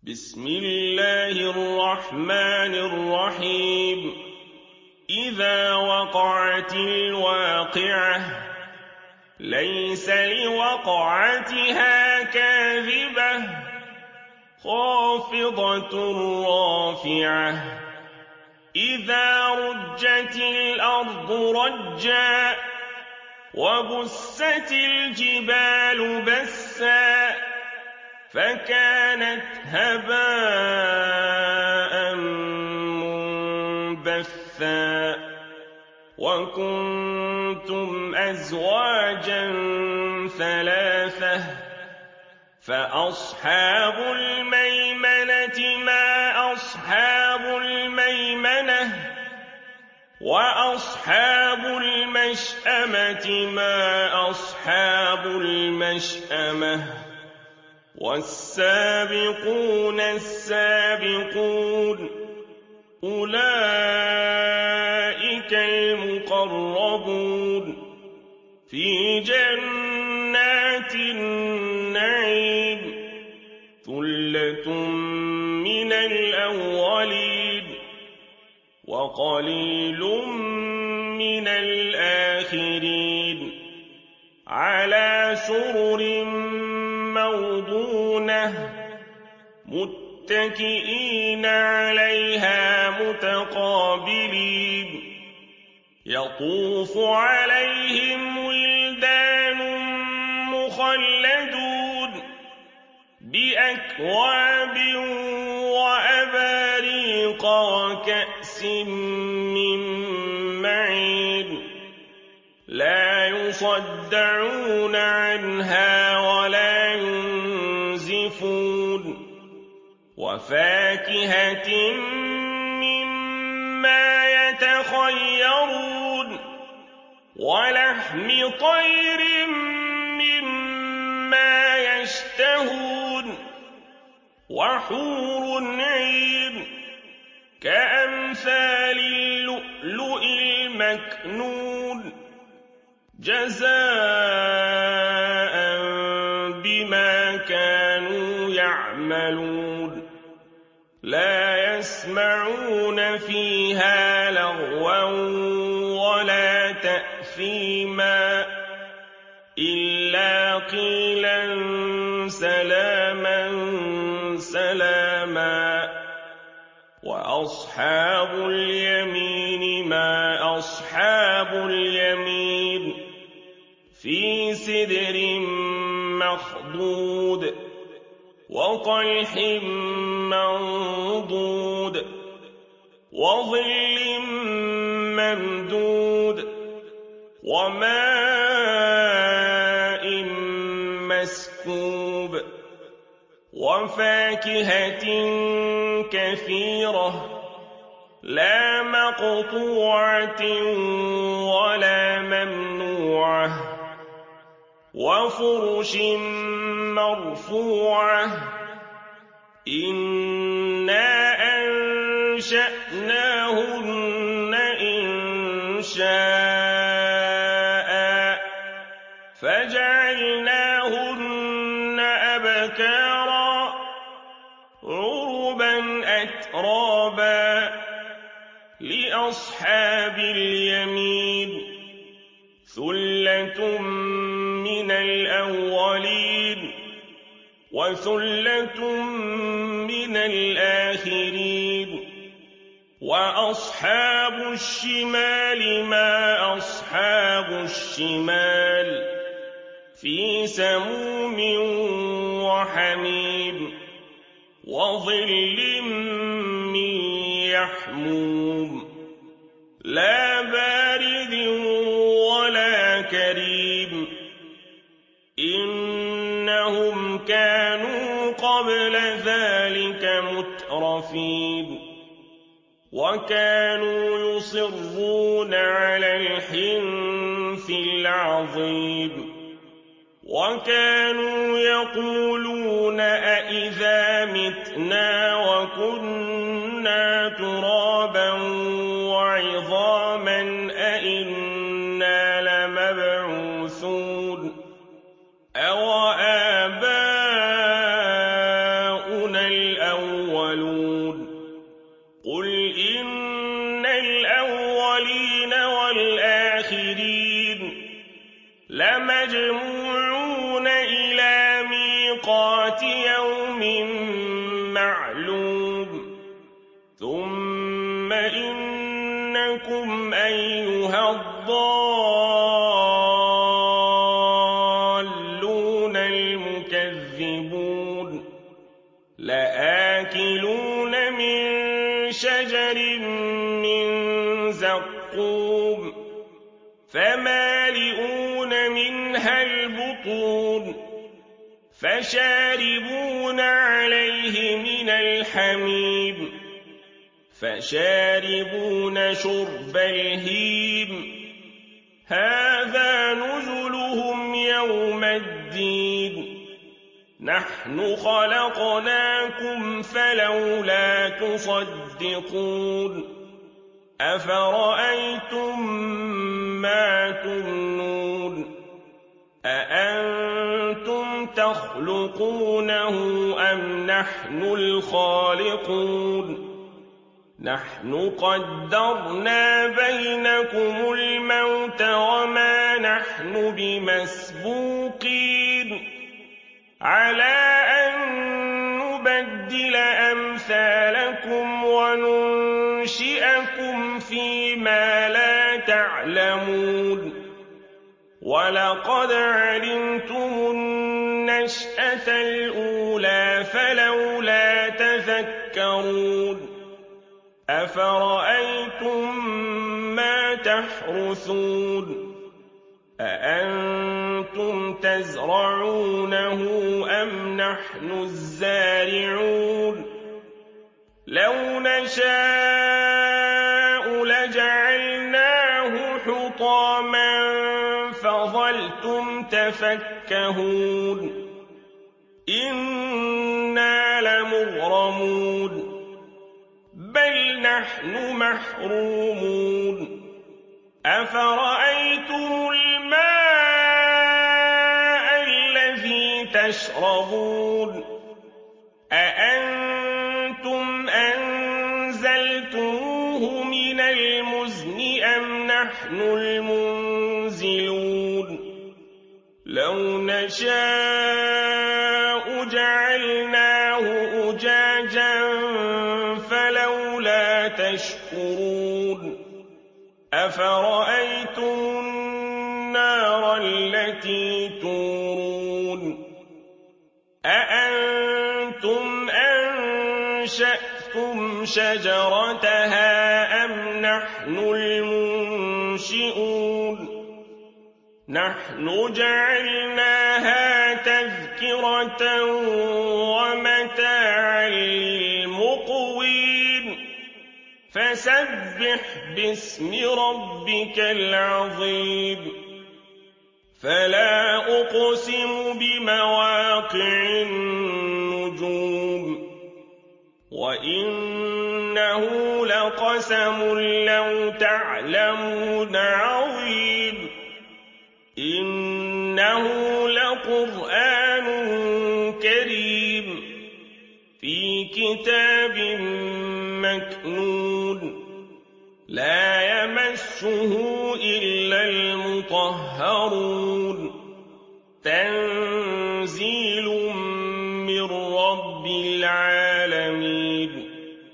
بسم الله الرحمن الرحيم. إذا وقعت الواقعة ليس لوقعتها كاذبة خافضة رافعة إذا رجت الأرض رجا وبست الجبال بسا فكانت هباء منبثا وكنتم أزواجا ثلاثة فأصحاب الميمنة ما أصحاب الميمنة وأصحاب المشأمة ما أصحاب المشأمة والسابقون السابقون أولئك المقربون في جنات النعيم ثلة من الأولين وقليل من الآخرين على سرر موضونة متكئين عليها متقابلين يطوف عليهم ولدان مخلدون بأكواب وأباريق وكأس من معين لا يصدعون عنها ولا ينزفون وفاكهة مما يتخيرون ولحم طير مما يشتهون وحور عين كأمثال اللؤلؤ المكنون جزاء بما كانوا يعملون لا يسمعون فيها لغوا ولا تأثيما إلا قيلا سلاما سلاما وأصحاب اليمين ما أصحاب اليمين في سدر مخضود وطلح منضود وظل ممدود وماء مسكوب وفاكهة كثيرة لا مقطوعة ولا ممنوعة وفرش مرفوعة إنا أنشأناهن إنشاء فجعلناهن أبكارا عربا أترابا لأصحاب اليمين ثلة من الأولين وثلة من الآخرين وأصحاب الشمال ما أصحاب الشمال في سموم وحميم وظل من يحموم لا بارد ولا كريم إنهم كانوا قبل ذلك مترفين وكانوا يصرون على الحنث العظيم وكانوا يقولون أإذا متنا وكنا ترابا وعظاما أإنا لمبعوثون أوآباؤنا الأولون ميقات يوم معلوم ثم إنكم أيها الضالون المكذبون لآكلون من شجر من زقوم فمالئون منها البطون فشاربون عليه من الحميم فشاربون شرب الهيم هذا نزلهم يوم الدين نحن خلقناكم فلولا تصدقون أفرأيتم ما تمنون أأنتم تخلقونه أم نحن الخالقون نحن قدرنا بينكم الموت وما نحن بمسبوقين على أن نبدل أمثالكم وننشئكم فيما لا تعلمون ولقد علمتم النشأة الأولى فلولا تذكرون أفرأيتم ما تحرثون أأنتم تزرعونه أم نحن الزارعون لو نشاء لجعلناه حطاما فظلتم تفكهون إنا لمغرمون بل نحن محرومون أفرأيتم الماء الذي تشربون أأنتم أنزلتموه من المزن أم نحن المنزلون لو نشاء جعلناه أجاجا فلولا تشكرون أفرأيتم النار التي تورون أأنتم أنشأتم شجرتها أم نحن المنشئون نحن جعلناها تذكرة ومتاعا للمقوين فسبح باسم ربك العظيم فلا أقسم بمواقع النجوم وإنه لقسم لو تعلمون عظيم إنه لقرآن كريم في كتاب مكنون لا يمسه إلا المطهرون تنزيل من رب العالمين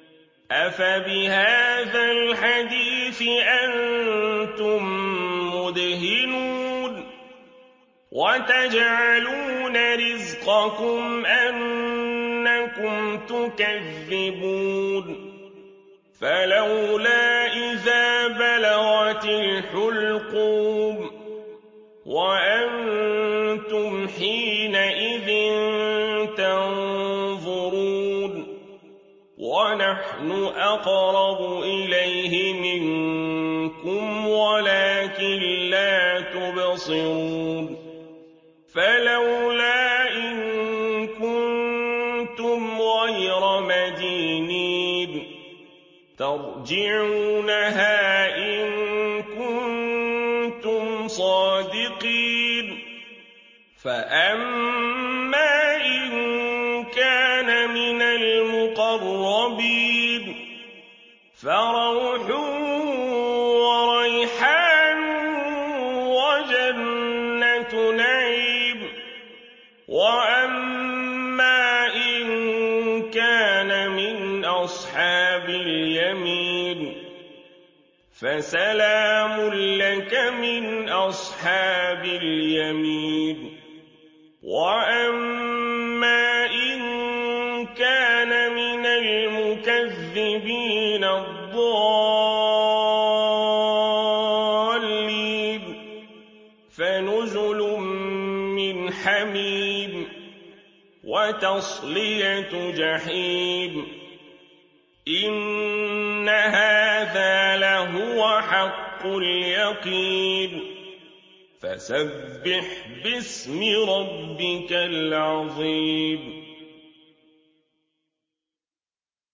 أفبهذا الحديث أنتم مدهنون وتجعلون رزقكم أنكم تكذبون فلولا إذا بلغت الحلقوم وأنتم حينئذ تنظرون ونحن أقرب إليه منكم ولكن لا تبصرون فلولا إن كنتم غير مدينين ترجعونها إن كنتم صادقين فأما إن كان من المقربين فروح وريحان وجنة نعيم وأما أصحاب اليمين فسلام لك من أصحاب اليمين وأما إن كان من المكذبين الضالين فنزل من حميم وتصلية جحيم إن هذا لهو حق اليقين فسبح باسم ربك العظيم